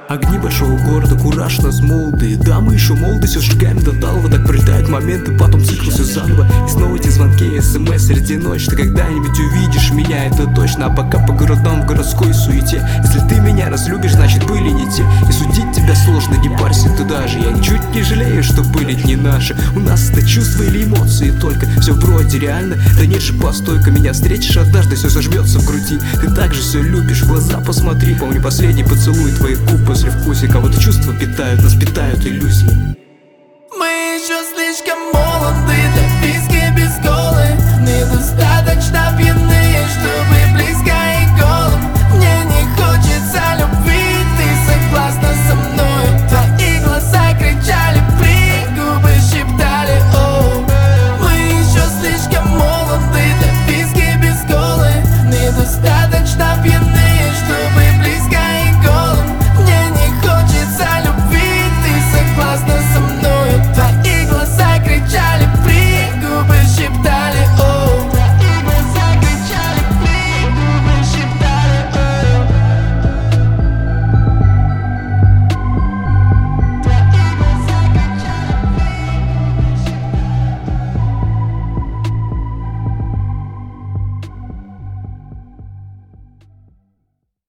Огни большого города, кураж нас молодые. Да, мы еще молоды, все сжигаем до талого. Так пролетают моменты, потом цикл все заново. И снова эти звонки, смс среди ночи. Ты когда-нибудь увидишь меня, это точно. А пока по городам в городской суете. Если ты меня разлюбишь, значит были не те. И судить тебя сложно, не парься ты даже. Я ничуть не жалею, что были не наши. У нас это чувства или эмоции только. Все вроде реально, да нет же постойка. Меня встретишь однажды, все зажмется в груди. Ты также все любишь, в глаза посмотри. Помни последний поцелуй твоих губ после вкуса. Кого-то чувства питают, нас питают иллюзии. Мы еще слишком молоды